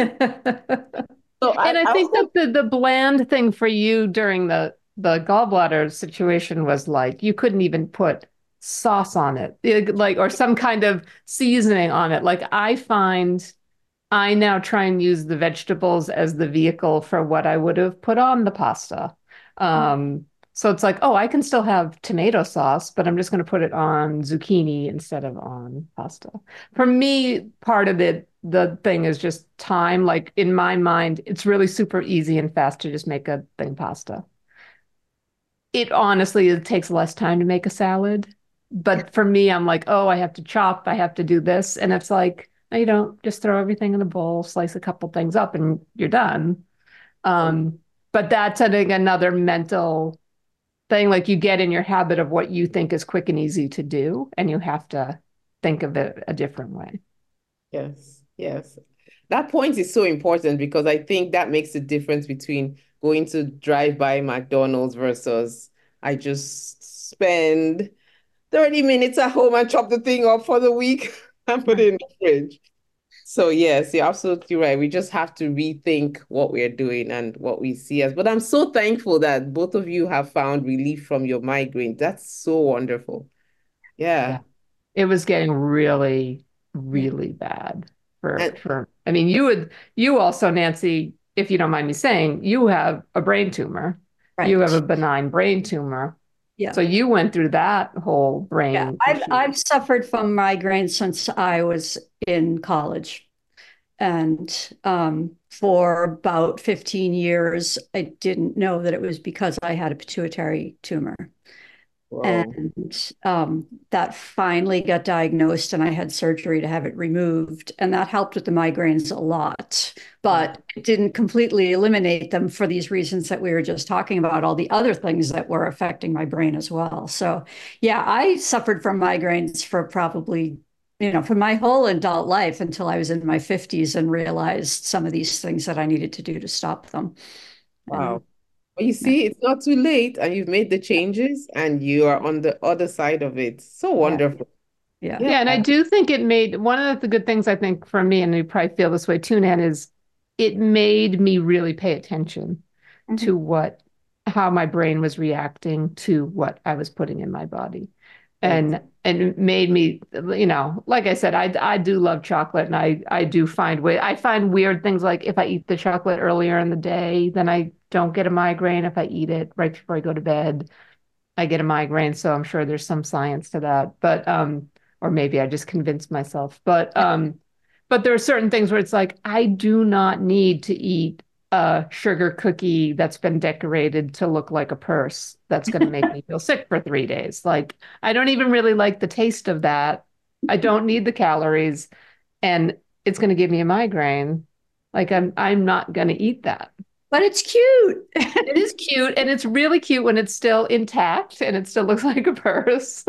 So I, And I I think also, that the the bland thing for you during the the gallbladder situation was like you couldn't even put sauce on it, It- like or some kind of seasoning on it. Like I find I now try and use the vegetables as the vehicle for what I would have put on the pasta. Um, so it's like, oh, I can still have tomato sauce, but I'm just going to put it on zucchini instead of on pasta. For me, part of it, the thing is just time. Like in my mind, it's really super easy and fast to just make a thing pasta. It honestly, it takes less time to make a salad. But for me, I'm like, oh, I have to chop, I have to do this. And it's like, no, you don't just throw everything in a bowl, slice a couple things up, and you're done. Um, but that's I think another mental thing. Like you get in your habit of what you think is quick and easy to do, and you have to think of it a different way. yes, yes. That point is so important because I think that makes the difference between going to drive by McDonald's versus I just spend thirty minutes at home and chop the thing up for the week and put it in the fridge. So yes, you're absolutely right. We just have to rethink what we're doing and what we see as. But I'm so thankful that both of you have found relief from your migraine. That's so wonderful. Yeah. Yeah. It was getting really, Yeah. really bad for And for I mean, you would you also, Nancy, if you don't mind me saying, you have a brain tumor. You have a Right. benign brain tumor. Yeah. So you went through that whole Yeah. brain I've issue. I've suffered from migraines since I was in college. And um, for about fifteen years, I didn't know that it was because I had a pituitary tumor. whoa. And um, that finally got diagnosed, and I had surgery to have it removed. And that helped with the migraines a lot, but it didn't completely eliminate them for these reasons that we were just talking about, all the other things that were affecting my brain as well. So, yeah, I suffered from migraines for probably, you know, for my whole adult life until I was in my fifties and realized some of these things that I needed to do to stop them. You know, Wow. Well, you yeah, see, it's not too late and you've made the changes and you are on the other side of it. So yeah, wonderful. yeah. Yeah. Yeah, and I do think it made one of the good things I think for me, and you probably feel this way too, Nan, is it made me really pay attention Mhm. to what how my brain was reacting to what I was putting in my body. Ex- And and it made me, you know, like I said, I I do love chocolate and I I do find way I find weird things like if I eat the chocolate earlier in the day, then I don't get a migraine. If I eat it right before I go to bed, I get a migraine. So I'm sure there's some science to that. But um, or maybe I just convinced myself. But um, but there are certain things where it's like I do not need to eat a sugar cookie that's been decorated to look like a purse that's going to make me feel sick for three days. Like I don't even really like the taste of that. I don't need the calories, and it's going to give me a migraine. Like I'm I'm not going to eat that. But it's cute. It is cute, and it's really cute when it's still intact and it still looks like a purse.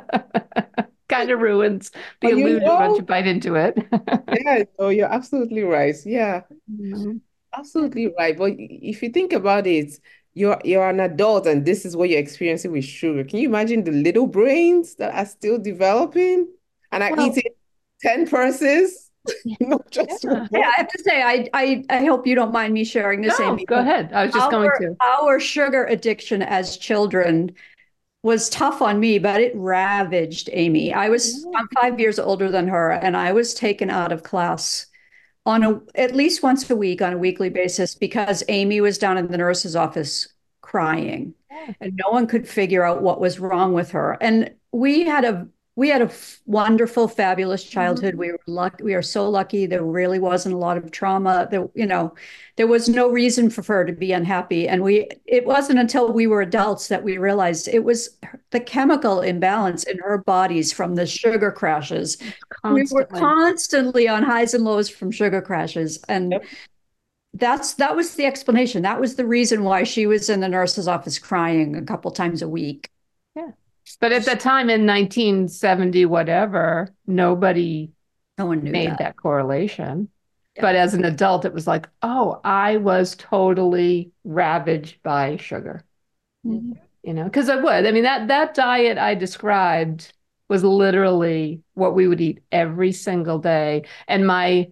Kind of ruins the Well, you illusion once you know, bite into it. yeah, no, you're absolutely right. Yeah. Mhm. Absolutely right. But if you think about it, you're you're an adult and this is what you're experiencing with sugar. Can you imagine the little brains that are still developing and are Well, eating ten purses, not just Yeah. yeah, one? I have to say, I, I, I hope you don't mind me sharing this, No, Amy, go but ahead. I was just going our, to. our sugar addiction as children was tough on me, but it ravaged Amy. I was, Yeah. I'm five years older than her, and I was taken out of class on a at least once a week on a weekly basis because Amy was down in the nurse's office crying Yeah. and no one could figure out what was wrong with her. And we had a we had a wonderful, fabulous childhood. Mhm. We were lucky. We are so lucky. There really wasn't a lot of trauma. There, you know, there was no reason for her to be unhappy. And we, it wasn't until we were adults that we realized it was the chemical imbalance in her bodies from the sugar crashes. We were Constantly. constantly on highs and lows from sugar crashes. And Yep. that's that was the explanation. That was the reason why she was in the nurse's office crying a couple times a week. Yeah. But at the time in nineteen seventy, whatever, nobody No one knew made that. that correlation. Yeah. But as an adult, it was like, oh, I was totally ravaged by sugar. Mhm. You know, because I would. I mean, that that diet I described was literally what we would eat every single day. And my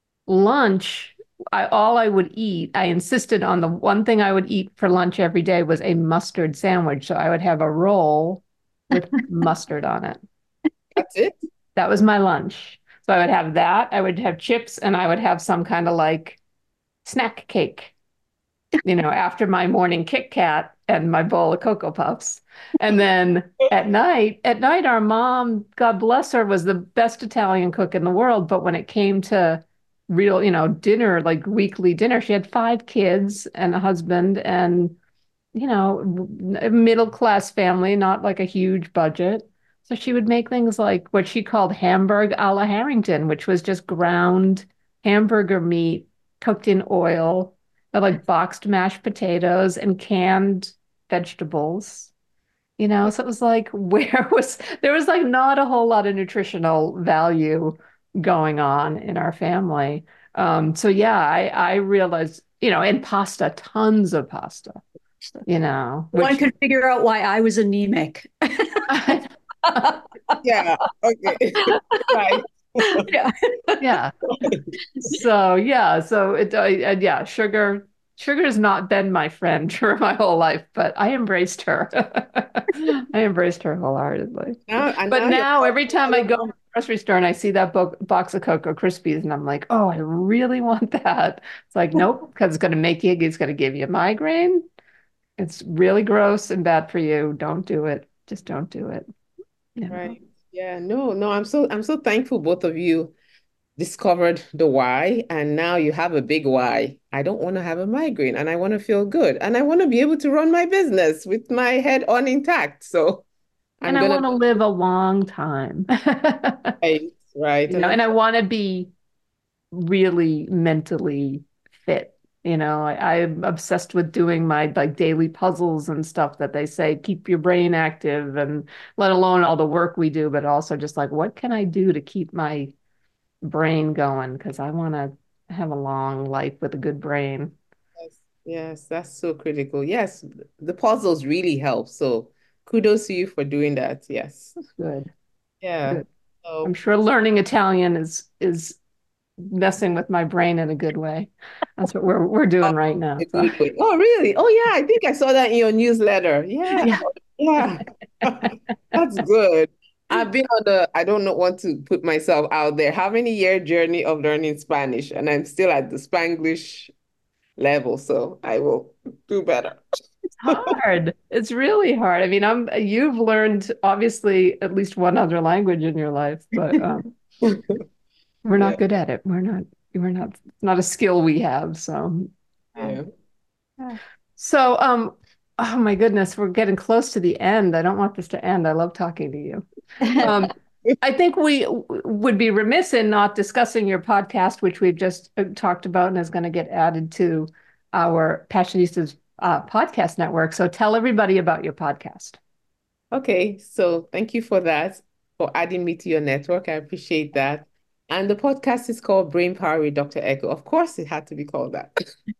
lunch, I all I would eat, I insisted on the one thing I would eat for lunch every day was a mustard sandwich. So I would have a roll with mustard on it. That's it. That was my lunch. So I would have that. I would have chips and I would have some kind of like snack cake, you know, after my morning Kit Kat and my bowl of Cocoa Puffs. And then at night, at night, our mom, God bless her, was the best Italian cook in the world. But when it came to real, you know, dinner, like weekly dinner, she had five kids and a husband and, you know, middle class family, not like a huge budget. So she would make things like what she called Hamburg a la Harrington, which was just ground hamburger meat cooked in oil, uh, like boxed mashed potatoes and canned vegetables. You know, so it was like, where was there was like not a whole lot of nutritional value going on in our family. Um, so yeah, I I realized, you know, and pasta, tons of pasta, you know, One which could figure out why I was anemic. Yeah. Okay. Right. Yeah. yeah. So yeah, so it uh, uh, yeah, sugar sugar has not been my friend for my whole life, but I embraced her. I embraced her wholeheartedly. Now, and But now you're now every talking time all I go about. to the grocery store and I see that bo box of Cocoa Krispies and I'm like, oh, I really want that. It's like, nope, because it's going to make you, it's going to give you a migraine. It's really gross and bad for you. Don't do it. Just don't do it. You know? Right. Yeah. No, no, I'm so I'm so thankful both of you discovered the why, and now you have a big why. I don't want to have a migraine and I want to feel good and I want to be able to run my business with my head on intact. So I'm And I gonna want to live a long time. right, right. You And know, I'm and I want to be really mentally fit. You know, I, I'm obsessed with doing my like daily puzzles and stuff that they say keep your brain active, and let alone all the work we do, but also just like what can I do to keep my brain going? Because I want to have a long life with a good brain. yes, yes, that's so critical. Yes, the puzzles really help. So kudos to you for doing that. Yes. Good, Yeah. good. I'm So sure learning Italian is is messing with my brain in a good way. That's what we're we're doing right now. a So good way. Oh, really? Oh, yeah. I think I saw that in your newsletter. Yeah. yeah. Yeah. That's good. I've been on the, I don't know, want to put myself out there. How many year journey of learning Spanish? And I'm still at the Spanglish level, so I will do better. It's hard. It's really hard. I mean, I'm you've learned obviously at least one other language in your life, but um, we're Yeah. not good at it. We're not we're not not a skill we have. So Yeah. yeah. So um oh my goodness, we're getting close to the end. I don't want this to end. I love talking to you. Um, I think we w- would be remiss in not discussing your podcast, which we've just uh, talked about and is going to get added to our Passionistas uh, podcast network. So tell everybody about your podcast. Okay, so thank you for that, for adding me to your network. I appreciate that. And the podcast is called Brain Power with Doctor Echo. Of course, it had to be called that.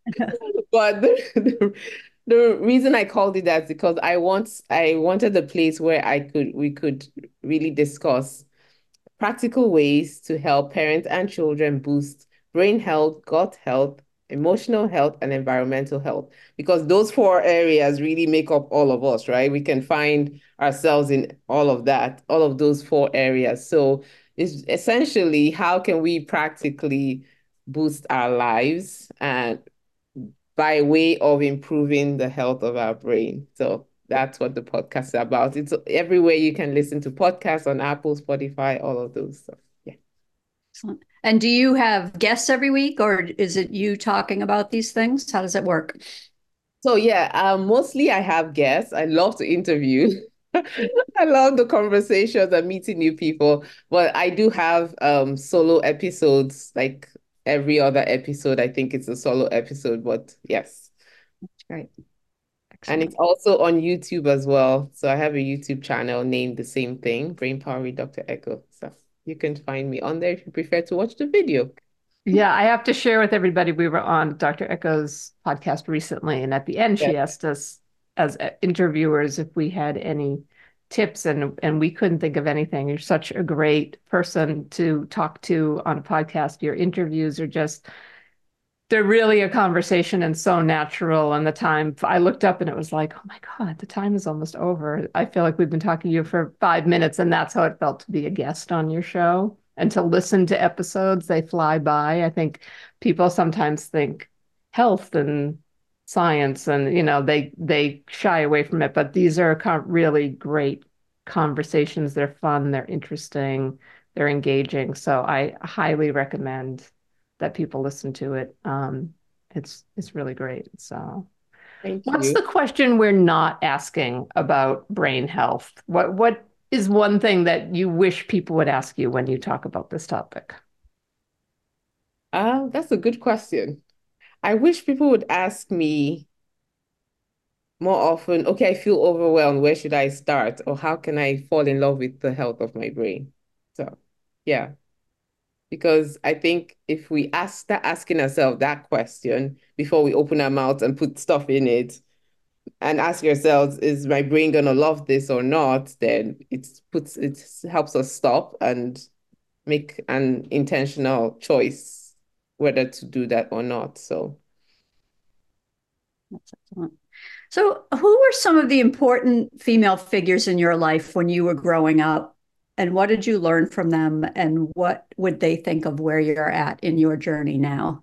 But the, the, the reason I called it that is because I want I wanted a place where I could we could really discuss practical ways to help parents and children boost brain health, gut health, emotional health, and environmental health. Because those four areas really make up all of us, right? We can find ourselves in all of that, all of those four areas. So it's essentially how can we practically boost our lives and by way of improving the health of our brain. So that's what the podcast is about. It's everywhere you can listen to podcasts on Apple, Spotify, all of those. So yeah. Excellent. And do you have guests every week, or is it you talking about these things? How does it work? So yeah, um, mostly I have guests. I love to interview. I love the conversations and meeting new people. But I do have um solo episodes, like every other episode. I think it's a solo episode, but yes. That's great. And Excellent. it's also on YouTube as well. So I have a YouTube channel named the same thing, Brain Power with Doctor Echo. So you can find me on there if you prefer to watch the video. Yeah, I have to share with everybody. We were on Doctor Echo's podcast recently, and at the end, she Yeah. asked us as uh, interviewers if we had any tips, and and we couldn't think of anything. You're such a great person to talk to on a podcast. Your interviews are just they're really a conversation and so natural. And the time I looked up and it was like, oh my God, the time is almost over. I feel like we've been talking to you for five minutes, and that's how it felt to be a guest on your show and to listen to episodes. They fly by. I think people sometimes think health and science and, you know, they they shy away from it, but these are really great conversations. They're fun, they're interesting, they're engaging. So I highly recommend that people listen to it. Um, it's it's really great. So, Thank what's you. the question we're not asking about brain health? What what is one thing that you wish people would ask you when you talk about this topic? Uh, that's a good question. I wish people would ask me more often, okay, I feel overwhelmed. Where should I start? Or how can I fall in love with the health of my brain? So, yeah. Because I think if we ask start asking ourselves that question before we open our mouth and put stuff in it and ask yourselves, is my brain gonna love this or not? Then it puts it helps us stop and make an intentional choice whether to do that or not. So That's excellent. So, who were some of the important female figures in your life when you were growing up? And what did you learn from them? And what would they think of where you're at in your journey now?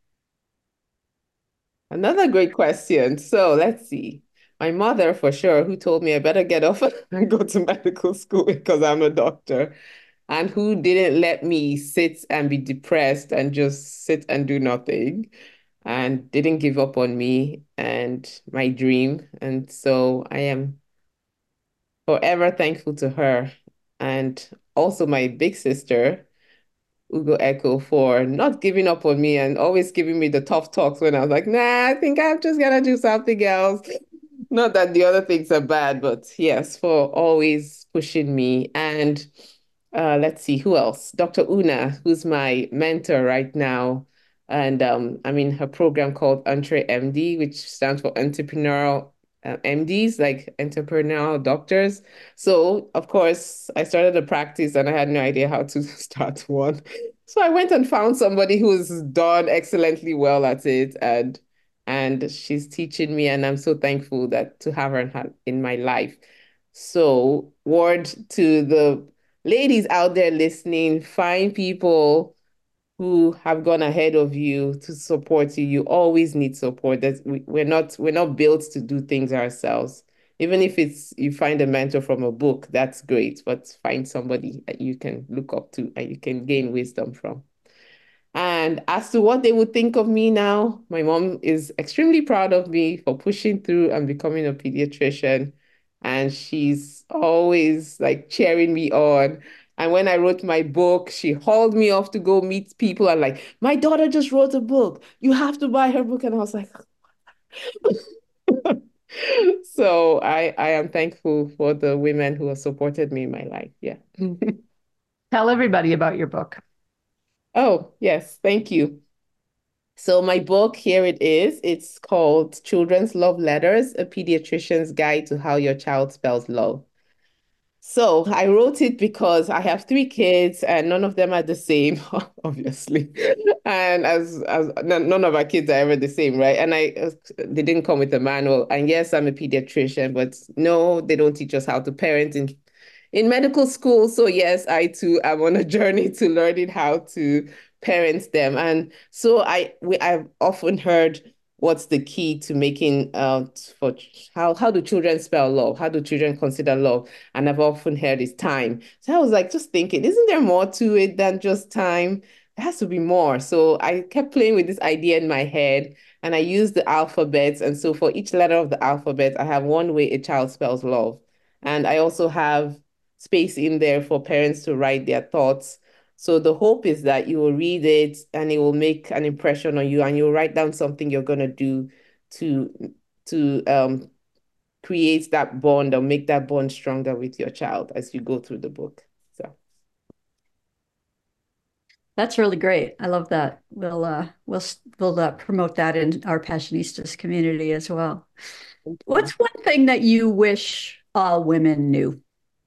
another great question. So let's see. My mother, for sure, who told me I better get off and go to medical school because I'm a doctor, and who didn't let me sit and be depressed and just sit and do nothing, and didn't give up on me and my dream. And so I am forever thankful to her. And also my big sister, Ugo Echo, for not giving up on me and always giving me the tough talks when I was like, nah, I think I'm just gonna do something else. Not that the other things are bad, but yes, for always pushing me. And uh, let's see, who else? Doctor Una, who's my mentor right now. And um, I'm in her program called Entre M D, which stands for Entrepreneurial uh, M Ds, like entrepreneurial doctors. So, of course, I started a practice and I had no idea how to start one. So I went and found somebody who's done excellently well at it, and and she's teaching me, and I'm so thankful that to have her in, her, in my life. So, word to the ladies out there listening, find people who have gone ahead of you to support you. You always need support. That we, we're not we're not built to do things ourselves. Even if it's you find a mentor from a book, that's great, but find somebody that you can look up to and you can gain wisdom from. And as to what they would think of me now, my mom is extremely proud of me for pushing through and becoming a pediatrician. And she's always like cheering me on. And when I wrote my book, she hauled me off to go meet people and like, my daughter just wrote a book. You have to buy her book. And I was like, so I I am thankful for the women who have supported me in my life. Yeah. Tell everybody about your book. Oh, yes, thank you. So my book, here it is. It's called Children's Love Letters, A Pediatrician's Guide to How Your Child Spells Love. So I wrote it because I have three kids and none of them are the same, obviously. And as as none of our kids are ever the same, right? And I uh, they didn't come with a manual. And yes, I'm a pediatrician, but no, they don't teach us how to parent in in medical school. So yes, I too am on a journey to learning how to parents them. And so I we I've often heard, what's the key to making uh for how how do children spell love? How do children consider love? And I've often heard it's time. So I was like just thinking, isn't there more to it than just time? There has to be more. So I kept playing with this idea in my head, and I used the alphabets. And so for each letter of the alphabet, I have one way a child spells love. And I also have space in there for parents to write their thoughts. So the hope is that you will read it and it will make an impression on you, and you'll write down something you're going to do to to um, create that bond or make that bond stronger with your child as you go through the book. So that's really great. I love that. We'll uh, we'll we'll uh, promote that in our Passionistas community as well. What's one thing that you wish all women knew?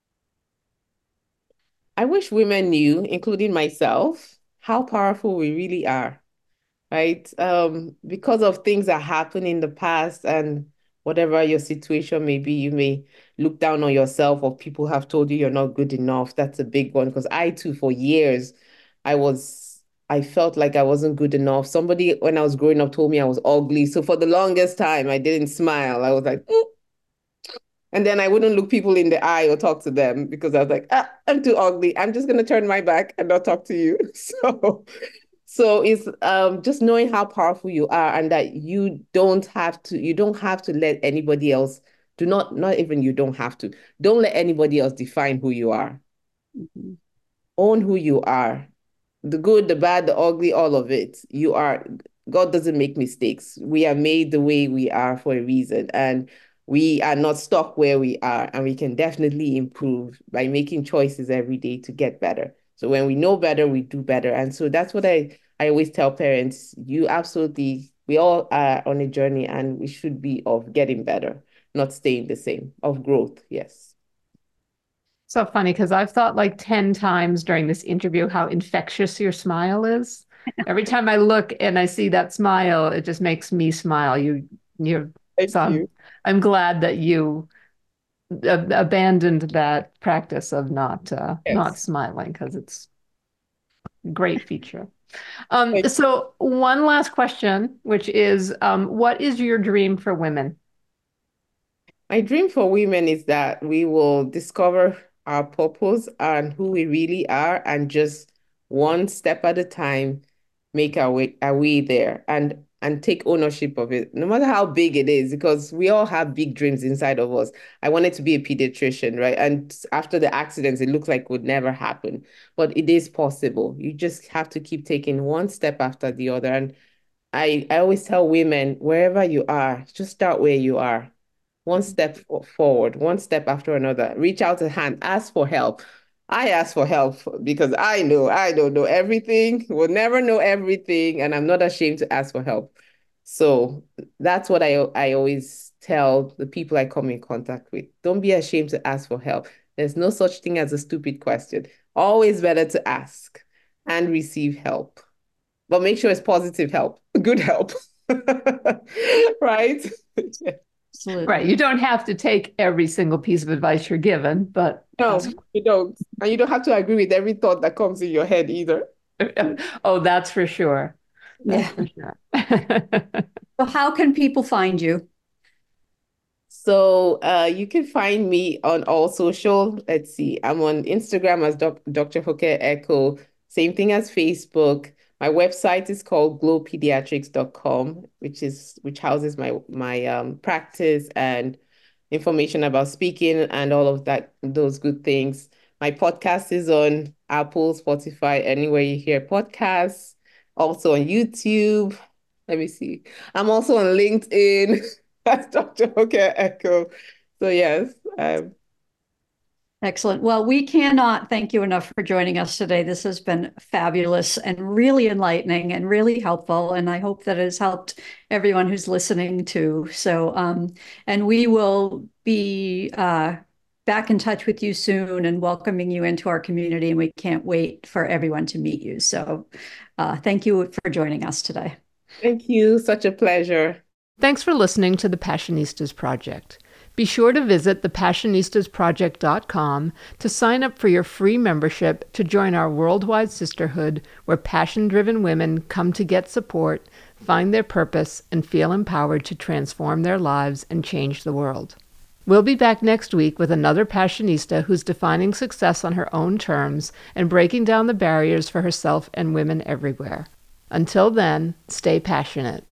I wish women knew, including myself, how powerful we really are, right? Um, because of things that happened in the past and whatever your situation may be, you may look down on yourself, or people have told you you're not good enough. That's a big one, because I too, for years, I was, I felt like I wasn't good enough. Somebody, when I was growing up, told me I was ugly. So for the longest time, I didn't smile. I was like, "Mm." And then I wouldn't look people in the eye or talk to them, because I was like, ah, I'm too ugly. I'm just going to turn my back and not talk to you. So so it's um, just knowing how powerful you are, and that you don't have to, you don't have to let anybody else, do not, not even you don't have to, don't let anybody else define who you are. Mm-hmm. Own who you are, the good, the bad, the ugly, all of it. You are, God doesn't make mistakes. We are made the way we are for a reason, and we are not stuck where we are, and we can definitely improve by making choices every day to get better. So when we know better, we do better. And so that's what I, I always tell parents, you absolutely, we all are on a journey, and we should be of getting better, not staying the same, of growth. Yes. So funny, because I've thought like ten times during this interview how infectious your smile is. Every time I look and I see that smile, it just makes me smile. You, you're, Thank so you. I'm, I'm glad that you ab- abandoned that practice of not uh, Yes. not smiling, because it's a great feature. Um, Thank so one last question, which is, um, what is your dream for women? My dream for women is that we will discover our purpose and who we really are, and just one step at a time, make our way our way there, and and take ownership of it, no matter how big it is, because we all have big dreams inside of us. I wanted to be a pediatrician, right? And after the accidents, it looks like it would never happen, but it is possible. You just have to keep taking one step after the other. And I, I always tell women, wherever you are, just start where you are. One step forward, one step after another. Reach out a hand, ask for help. I ask for help because I know I don't know everything, will never know everything, and I'm not ashamed to ask for help. So that's what I I always tell the people I come in contact with. Don't be ashamed to ask for help. There's no such thing as a stupid question. Always better to ask and receive help. But make sure it's positive help, good help. Right? Absolutely. Right. You don't have to take every single piece of advice you're given, but No, ask. you don't. And you don't have to agree with every thought that comes in your head either. Oh, that's for sure. That's Yeah. for sure. So how can people find you? So uh, you can find me on all social. Let's see. I'm on Instagram as Doc Doctor Hoke Echo. Same thing as Facebook. My website is called glow pediatrics dot com, which is which houses my my um, practice and information about speaking and all of that, those good things. My podcast is on Apple, Spotify, anywhere you hear podcasts. Also on YouTube. Let me see. I'm also on LinkedIn. That's Doctor Hoke Echo. So yes, um, Excellent. Well, we cannot thank you enough for joining us today. This has been fabulous and really enlightening and really helpful. And I hope that it has helped everyone who's listening too. So, um, and we will be uh, back in touch with you soon and welcoming you into our community. And we can't wait for everyone to meet you. So uh, thank you for joining us today. thank you. Such a pleasure. Thanks for listening to the Passionistas Project. Be sure to visit the passionistas project dot com to sign up for your free membership to join our worldwide sisterhood where passion-driven women come to get support, find their purpose, and feel empowered to transform their lives and change the world. We'll be back next week with another Passionista who's defining success on her own terms and breaking down the barriers for herself and women everywhere. Until then, stay passionate.